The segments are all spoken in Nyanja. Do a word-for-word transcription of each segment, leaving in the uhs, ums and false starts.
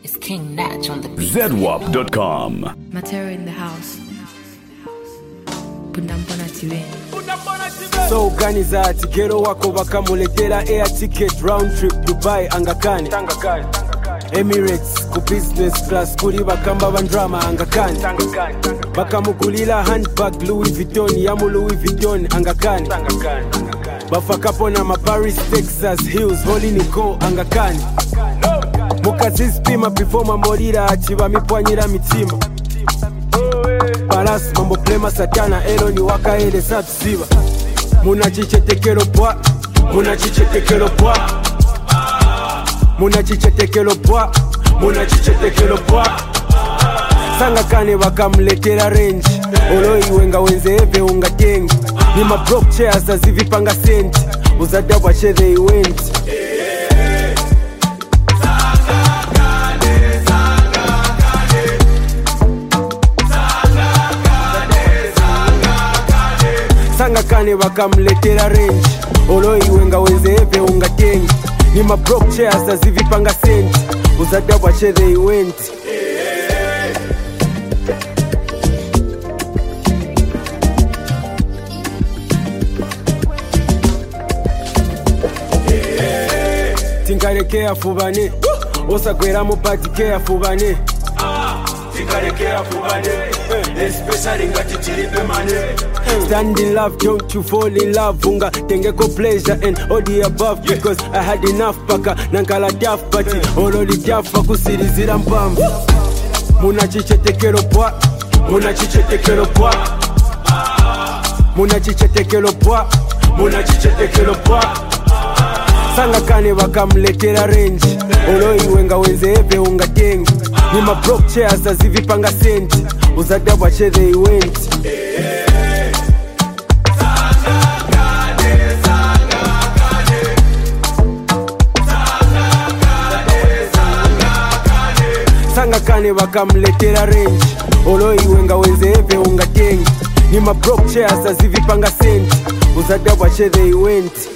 It's King Natch on the beat. Z W A P dot com. Matera in the house. Pundampona tiwe. So organiza tikero wako bakamuletera air ticket round trip Dubai Angakani Emirates ku business class kuri bakamba bandrama Angakani bakamugulira handbag Louis Vuitton yamu Louis Vuitton Angakani bafaka na ma Paris Texas Hills Holy Nico Angakani mukazizipima before mamolira achiba mipwanyira mitima Palas mambo plema satana elo ni wakaele satusiba Muna chichetekelo pwa Muna chichetekelo pwa Muna chichetekelo pwa Muna chichetekelo pwa Sanga kane wakamletera range Olo iwenga wenze eve unga tengi Nima broke chairs azivipanga senti Uzadabwa chere iwenti Sanga kane wakamletera range Olo iwenga wenze eve unga tengi Nima broke chairs azivipanga senti Uzadabwa chere iwenti Tinkarekea fubane Osagwera mupati kea fubane Tinkarekea fubane Especially ngati chilipe mane Stand in love, don't you fall in love Unga tengeko pleasure and all the above Because I had enough paka Nankala daff pati Ololi dafa kusirizira mpamvu Muna chichetekelo pwa Muna chichetekelo pwa Muna chichetekelo pwa Muna chichetekelo pwa Sanga kane wakamletera range Olo iwenga wenze eve unga tengi Nima broke chairs azivipanga senti Uzadabwa chere iwenti Sanga kane wakamletera range Olo iwenga wenze eve unga tengi Nima broke chairs azivipanga senti Uzadabwa chere iwenti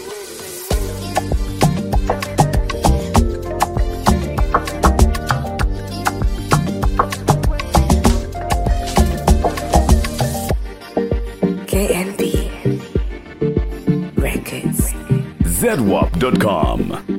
K N B Records. Z W A P dot com.